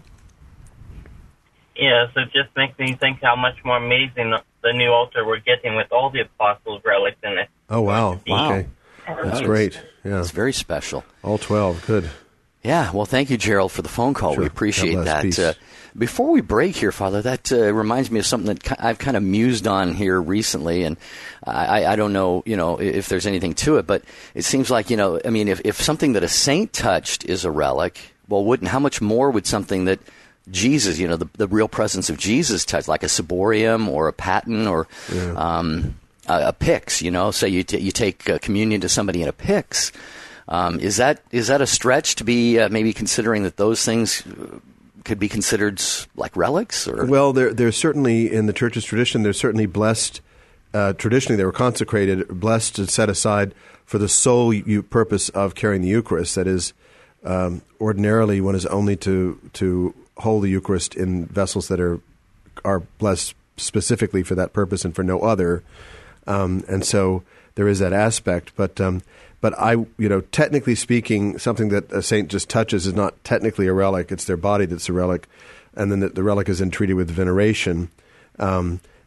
Yes, it just makes me think how much more amazing the new altar we're getting with all the apostles' relics in it. Oh, wow. Wow. Okay. That's That great. is- Yeah. It's very special. All twelve. Good. Yeah, well, thank you, Gerald, for the phone call. Sure. We appreciate God bless. that. Peace. Uh, before we break here, Father, that uh, reminds me of something that ki- I've kind of mused on here recently, and I, I don't know, you know, if there's anything to it, but it seems like, you know, I mean, if, if something that a saint touched is a relic, well, wouldn't how much more would something that Jesus, you know, the, the real presence of Jesus touched, like a ciborium or a paten or Yeah. um, a, a pyx, you know, say you t- you take uh, communion to somebody in a pyx. Um, is that is that a stretch to be uh, maybe considering that those things uh, could be considered s- like relics? Or Well, they're, they're certainly, in the Church's tradition, they're certainly blessed. Uh, traditionally, they were consecrated, blessed and set aside for the sole u- purpose of carrying the Eucharist. That is, um, ordinarily, one is only to to hold the Eucharist in vessels that are are blessed specifically for that purpose and for no other. Um, and so there is that aspect. But um, but I, you know, technically speaking, something that a saint just touches is not technically a relic. It's their body that's a relic, and then the, the relic is then treated with veneration. Um,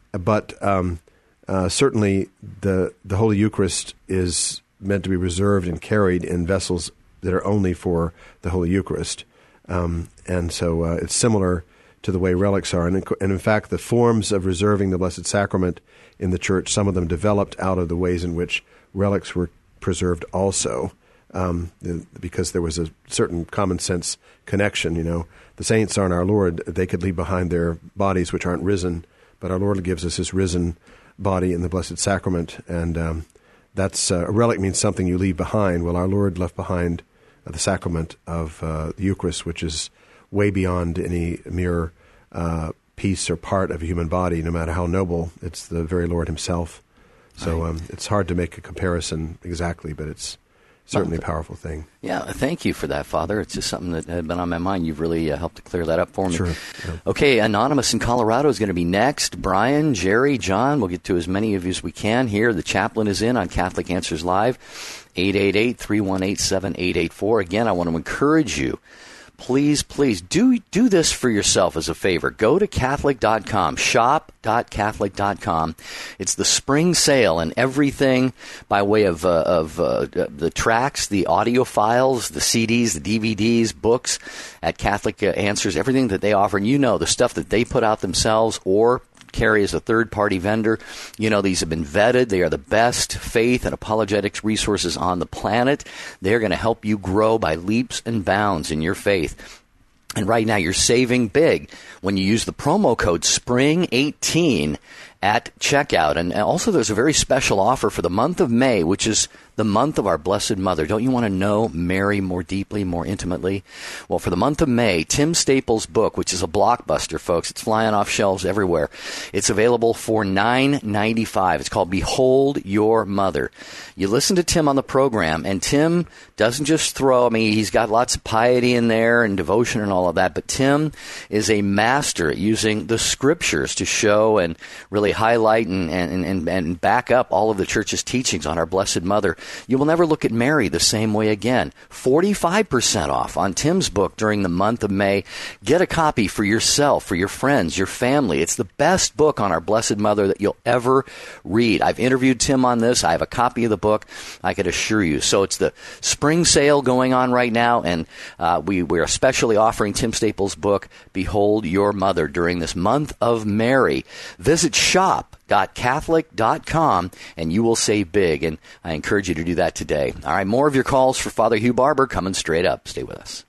but um, uh, certainly the the Holy Eucharist is meant to be reserved and carried in vessels that are only for the Holy Eucharist. Um, and so uh, it's similar to the way relics are. And in, and in fact, the forms of reserving the Blessed Sacrament in the Church, some of them developed out of the ways in which relics were preserved also, um, because there was a certain common sense connection. You know, the saints aren't our Lord. They could leave behind their bodies, which aren't risen, but our Lord gives us his risen body in the Blessed Sacrament. And um, that's uh, a relic means something you leave behind. Well, our Lord left behind uh, the sacrament of uh, the Eucharist, which is way beyond any mere uh, piece or part of a human body, no matter how noble. It's the very Lord himself. So um, it's hard to make a comparison exactly, but it's certainly a powerful thing. Yeah, thank you for that, Father. It's just something that had been on my mind. You've really uh, helped to clear that up for me. Sure. Yeah. Okay, Anonymous in Colorado is going to be next. Brian, Jerry, John, we'll get to as many of you as we can here. The chaplain is in on Catholic Answers Live, eight eight eight, three one eight, seven eight eight four. Again, I want to encourage you. Please, please do do this for yourself as a favor. Go to Catholic dot com, shop dot Catholic dot com. It's the spring sale, and everything by way of uh, of uh, the tracks, the audio files, the C Ds, the D V Ds, books at Catholic Answers, everything that they offer. And you know, the stuff that they put out themselves or carry as a third-party vendor. You know, these have been vetted. They are the best faith and apologetics resources on the planet. They're going to help you grow by leaps and bounds in your faith. And right now, you're saving big when you use the promo code spring eighteen at checkout. And also, there's a very special offer for the month of May, which is the month of our Blessed Mother. Don't you want to know Mary more deeply, more intimately? Well, for the month of May, Tim Staples' book, which is a blockbuster, folks, it's flying off shelves everywhere. It's available for nine ninety-five. It's called Behold Your Mother. You listen to Tim on the program, and Tim doesn't just throw, I mean, he's got lots of piety in there and devotion and all of that, but Tim is a master at using the scriptures to show and really highlight and, and, and, and back up all of the Church's teachings on our Blessed Mother. You will never look at Mary the same way again. forty-five percent off on Tim's book during the month of May. Get a copy for yourself, for your friends, your family. It's the best book on our Blessed Mother that you'll ever read. I've interviewed Tim on this. I have a copy of the book, I could assure you. So it's the spring sale going on right now, and uh, we, we're especially offering Tim Staples' book, Behold Your Mother, during this month of Mary. Visit shop dot Catholic dot com, and you will save big, and I encourage you to do that today. All right, more of your calls for Father Hugh Barber coming straight up. Stay with us.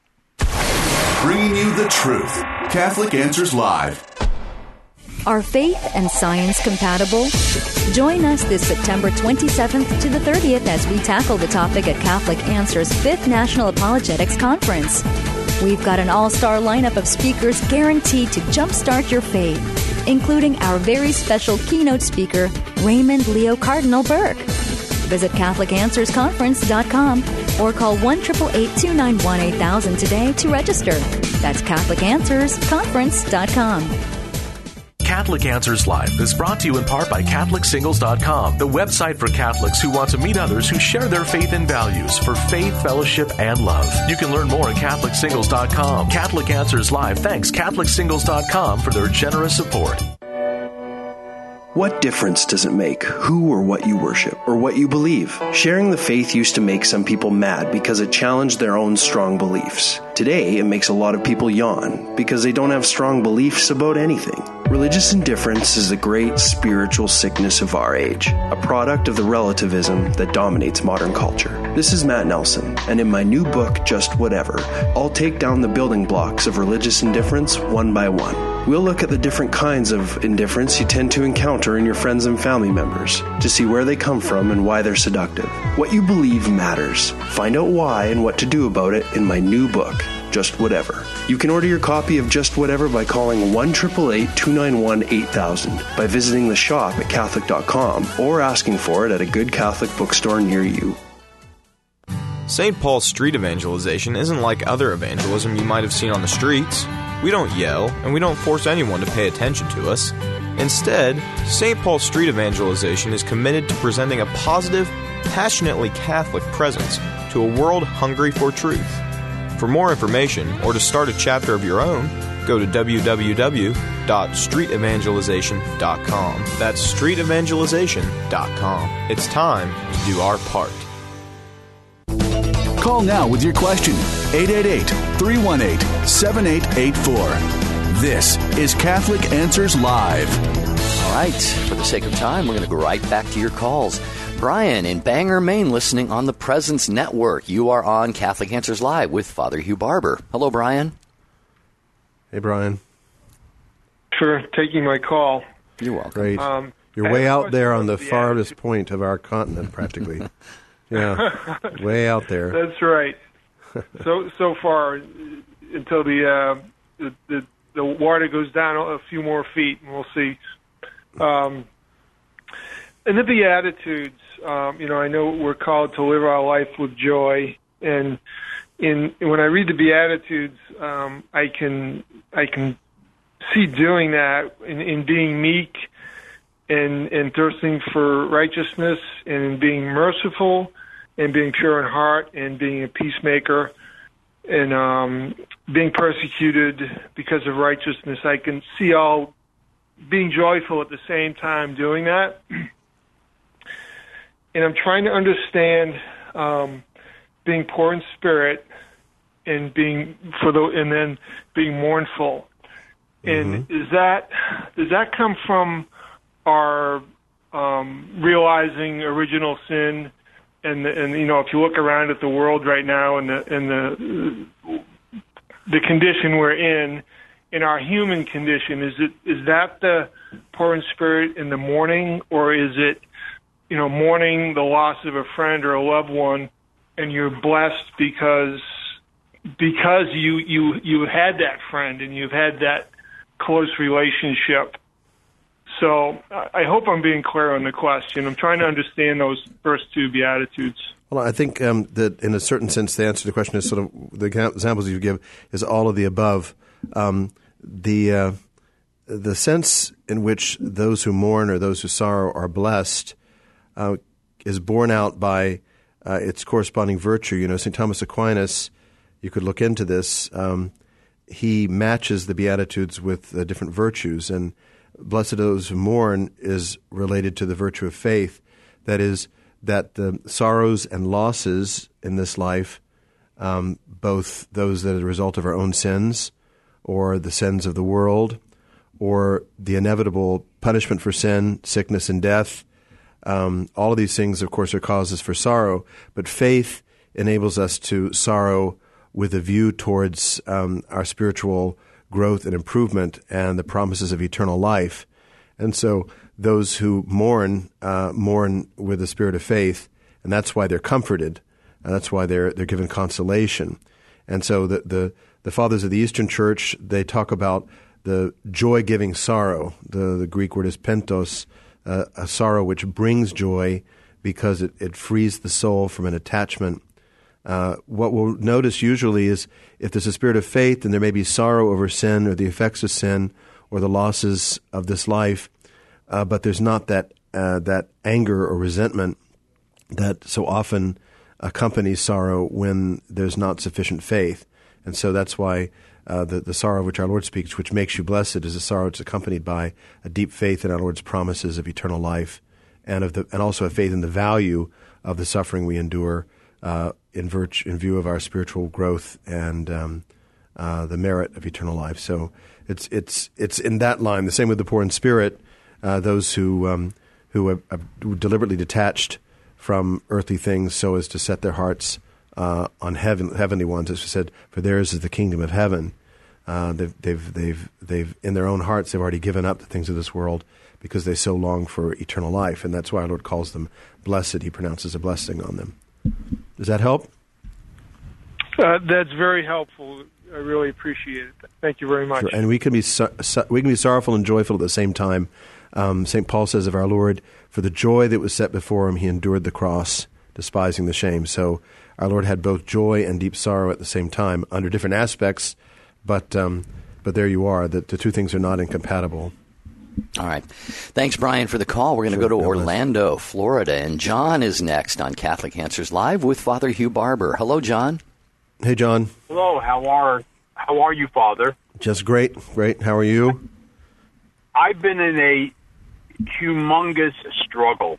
Bringing you the truth. Catholic Answers Live. Are faith and science compatible? Join us this September twenty-seventh to the thirtieth as we tackle the topic at Catholic Answers' fifth National Apologetics Conference. We've got an all-star lineup of speakers guaranteed to jumpstart your faith, including our very special keynote speaker, Raymond Leo Cardinal Burke. Visit Catholic Answers Conference dot com or call one eight eight eight, two nine one, eight thousand today to register. That's Catholic Answers Conference dot com. Catholic Answers Live is brought to you in part by Catholic Singles dot com, the website for Catholics who want to meet others who share their faith and values for faith, fellowship, and love. You can learn more at Catholic Singles dot com. Catholic Answers Live thanks Catholic Singles dot com for their generous support. What difference does it make who or what you worship or what you believe? Sharing the faith used to make some people mad because it challenged their own strong beliefs. Today, it makes a lot of people yawn because they don't have strong beliefs about anything. Religious indifference is the great spiritual sickness of our age, a product of the relativism that dominates modern culture. This is Matt Nelson, and in my new book, Just Whatever, I'll take down the building blocks of religious indifference one by one. We'll look at the different kinds of indifference you tend to encounter in your friends and family members to see where they come from and why they're seductive. What you believe matters. Find out why and what to do about it in my new book, Just Whatever. You can order your copy of Just Whatever by calling one eight eight eight, two nine one, eight thousand, by visiting the shop at Catholic dot com, or asking for it at a good Catholic bookstore near you. Saint Paul's street evangelization isn't like other evangelism you might have seen on the streets. We don't yell, and we don't force anyone to pay attention to us. Instead, Saint Paul's street evangelization is committed to presenting a positive, passionately Catholic presence to a world hungry for truth. For more information, or to start a chapter of your own, go go to w w w dot street evangelization dot com. That's street evangelization dot com. It's time to do our part. Call now with your question. eight eight eight, three one eight, seven eight eight four. This is Catholic Answers Live. All right. For the sake of time, we're going to go right back to your calls. Brian in Bangor, Maine, listening on the Presence Network. You are on Catholic Answers Live with Father Hugh Barber. Hello, Brian. Hey, Brian. For taking my call. You're welcome. Great. Um, You're way out there on the farthest point of our continent, practically. Yeah, way out there. That's right. So so far, until the, uh, the the the water goes down a few more feet, and we'll see. Um, and the Beatitudes, um, you know, I know we're called to live our life with joy, and in when I read the Beatitudes, um, I can I can see doing that in, in being meek, and and thirsting for righteousness, and in being merciful, and being pure in heart, and being a peacemaker, and um, being persecuted because of righteousness. I can see all being joyful at the same time doing that. And I'm trying to understand um, being poor in spirit and being for the and then being mournful. And mm-hmm. is that does that come from our um, realizing original sin? And and you know, if you look around at the world right now and the and the the condition we're in, in our human condition, is it is that the poor in spirit in the mourning, or is it, you know, mourning the loss of a friend or a loved one, and you're blessed because because you you you had that friend and you've had that close relationship. So I hope I'm being clear on the question. I'm trying to understand those first two Beatitudes. Well, I think um, that in a certain sense, the answer to the question is sort of the examples you give is all of the above. Um, the uh, the sense in which those who mourn or those who sorrow are blessed uh, is borne out by uh, its corresponding virtue. You know, Saint Thomas Aquinas, you could look into this. Um, he matches the Beatitudes with uh, different virtues, and blessed are those who mourn is related to the virtue of faith. That is, that the sorrows and losses in this life, um, both those that are the result of our own sins or the sins of the world or the inevitable punishment for sin, sickness and death, um, all of these things, of course, are causes for sorrow. But faith enables us to sorrow with a view towards um, our spiritual growth and improvement and the promises of eternal life. And so those who mourn, uh, mourn with the spirit of faith, and that's why they're comforted, and that's why they're they're given consolation. And so the, the, the fathers of the Eastern Church, they talk about the joy-giving sorrow. The, the Greek word is pentos, uh, a sorrow which brings joy because it, it frees the soul from an attachment. Uh, what we'll notice usually is if there's a spirit of faith, then there may be sorrow over sin or the effects of sin or the losses of this life, uh, but there's not that uh, that anger or resentment that so often accompanies sorrow when there's not sufficient faith. And so that's why uh, the, the sorrow of which our Lord speaks, which makes you blessed, is a sorrow that's accompanied by a deep faith in our Lord's promises of eternal life and of the and also a faith in the value of the suffering we endure Uh, in virtue, in view of our spiritual growth and um, uh, the merit of eternal life. So it's it's it's in that line. The same with the poor in spirit, uh, those who um, who have, have deliberately detached from earthly things so as to set their hearts uh, on heaven, heavenly ones. As we said, for theirs is the kingdom of heaven. Uh, they've they've they've they've in their own hearts they've already given up the things of this world because they so long for eternal life, and that's why our Lord calls them blessed. He pronounces a blessing on them. Does that help? Uh, that's very helpful. I really appreciate it. Thank you very much. Sure. And we can be so, so, we can be sorrowful and joyful at the same time. Um, Saint Paul says of our Lord, for the joy that was set before him, he endured the cross, despising the shame. So our Lord had both joy and deep sorrow at the same time, under different aspects, but um, but there you are. The, the two things are not incompatible. All right. Thanks, Brian, for the call. We're going to sure, go to Orlando, Florida, and John is next on Catholic Answers Live with Father Hugh Barber. Hello, John. Hey, John. Hello. How are How are you, Father? Just great, great. How are you? I've been in a humongous struggle.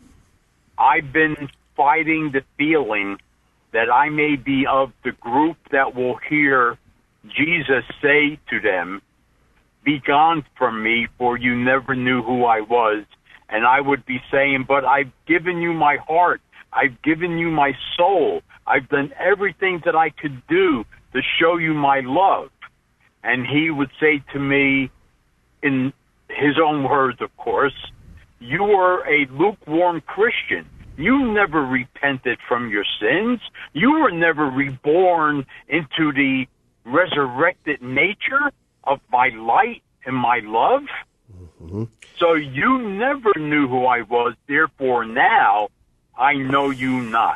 I've been fighting the feeling that I may be of the group that will hear Jesus say to them, "Be gone from me, for you never knew who I was." And I would be saying, "But I've given you my heart. I've given you my soul. I've done everything that I could do to show you my love." And he would say to me, in his own words, of course, "You were a lukewarm Christian. You never repented from your sins. You were never reborn into the resurrected nature of my light and my love. Mm-hmm. So you never knew who I was. Therefore, now I know you not."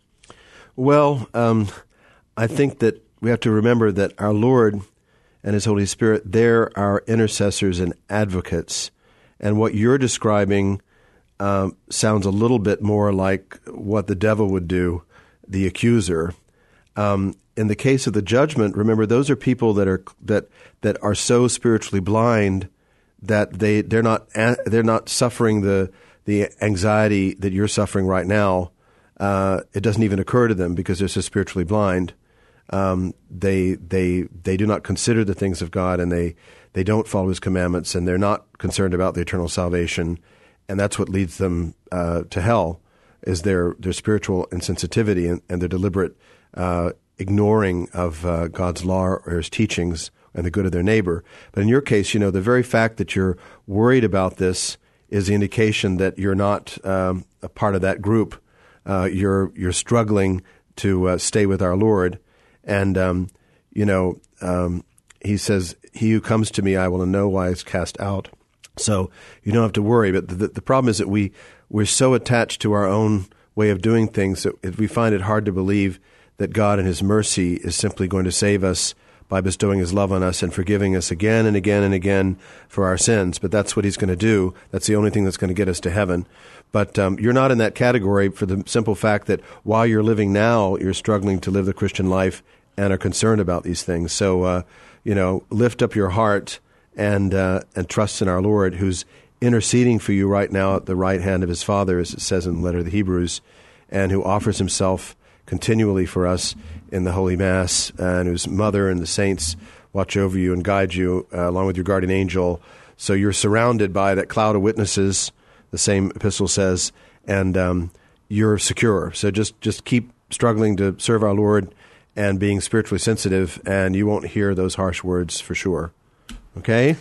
Well, um, I think that we have to remember that our Lord and His Holy Spirit, they're our intercessors and advocates. And what you're describing um, sounds a little bit more like what the devil would do, the accuser. Um, in the case of the judgment, remember, those are people that are that that are so spiritually blind that they they're not they're not suffering the the anxiety that you're suffering right now. Uh, it doesn't even occur to them because they're so spiritually blind. Um, they they they do not consider the things of God, and they they don't follow His commandments, and they're not concerned about the eternal salvation, and that's what leads them uh, to hell, is their their spiritual insensitivity and, and their deliberate uh, ignoring of uh, God's law or His teachings and the good of their neighbor. But in your case, you know, the very fact that you're worried about this is the indication that you're not um, a part of that group. Uh, you're you're struggling to uh, stay with our Lord, and um, you know um, He says, "He who comes to me, I will in no wise cast out." So you don't have to worry. But the, the problem is that we we're so attached to our own way of doing things that we find it hard to believe that God in His mercy is simply going to save us by bestowing His love on us and forgiving us again and again and again for our sins. But that's what He's going to do. That's the only thing that's going to get us to heaven. But um, you're not in that category for the simple fact that while you're living now, you're struggling to live the Christian life and are concerned about these things. So, uh, you know, lift up your heart and uh, and trust in our Lord, who's interceding for you right now at the right hand of His Father, as it says in the letter of the Hebrews, and who offers Himself continually for us in the Holy Mass, and whose mother and the saints watch over you and guide you uh, along with your guardian angel. So you're surrounded by that cloud of witnesses, the same epistle says, and um, you're secure. So just, just keep struggling to serve our Lord and being spiritually sensitive, and you won't hear those harsh words for sure. Okay?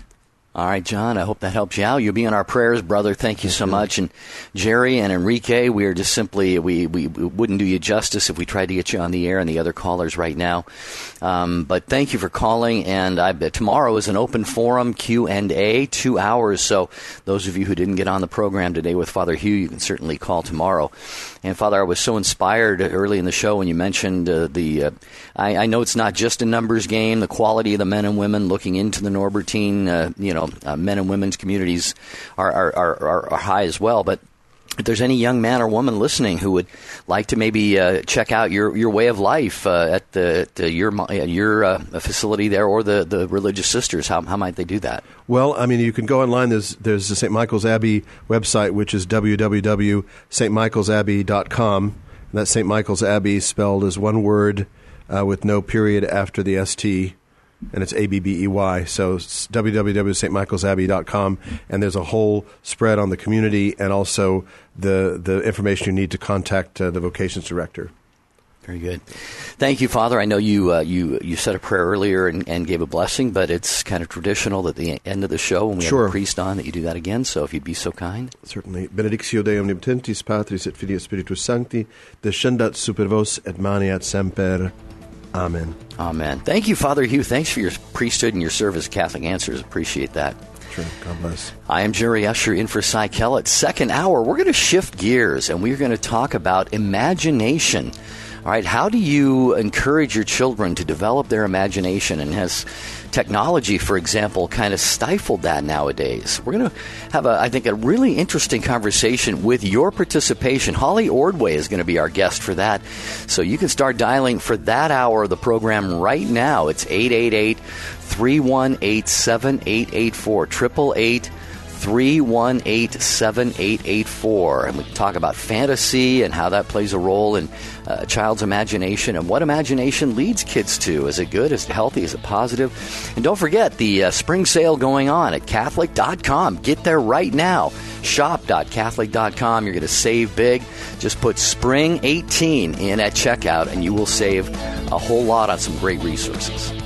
All right, John, I hope that helps you out. You'll be in our prayers, brother. Thank you so much. And Jerry and Enrique, we are just simply, we, we, we wouldn't do you justice if we tried to get you on the air and the other callers right now. Um, but thank you for calling. And I bet tomorrow is an open forum Q and A, two hours. So those of you who didn't get on the program today with Father Hugh, you can certainly call tomorrow. And Father, I was so inspired early in the show when you mentioned uh, the, uh, I, I know it's not just a numbers game, the quality of the men and women looking into the Norbertine, uh, you know, uh, men and women's communities are, are, are, are high as well. But if there's any young man or woman listening who would like to maybe uh, check out your, your way of life uh, at the, at the your your uh, facility there, or the, the Religious Sisters, how how might they do that? Well, I mean, you can go online. There's there's the Saint Michael's Abbey website, which is w w w dot st michaels abbey dot com. And that's Saint Michael's Abbey spelled as one word uh, with no period after the S T. And it's A B B E Y, so it's w w w dot st michaels abbey dot com, and there's a whole spread on the community and also the the information you need to contact uh, the vocations director. Very good. Thank you, Father. I know you uh, you you said a prayer earlier and, and gave a blessing, but it's kind of traditional at the end of the show when we sure. have a priest on that you do that again, so if you'd be so kind. Certainly. Benedictio Dei Omnipotentis, Patris et Filii et Spiritus Sancti, descendat super vos et maneat semper. Amen. Amen. Thank you, Father Hugh. Thanks for your priesthood and your service at Catholic Answers. Appreciate that. Sure. God bless. I am Jerry Usher in for Cy Kellett. Second hour, we're going to shift gears, and we're going to talk about imagination. All right, how do you encourage your children to develop their imagination, and has technology, for example, kind of stifled that nowadays? We're going to have, a, I think, a really interesting conversation with your participation. Holly Ordway is going to be our guest for that. So you can start dialing for that hour of the program right now. It's eight eight eight, three one eight, seven eight eight four, eight eight eight, three one eight, seven eight eight four. And we can talk about fantasy and how that plays a role in uh, a child's imagination and what imagination leads kids to. Is it good? Is it healthy? Is it positive? And don't forget the uh, spring sale going on at Catholic dot com. Get there right now. shop dot Catholic dot com. You're going to save big. Just put spring eighteen in at checkout and you will save a whole lot on some great resources.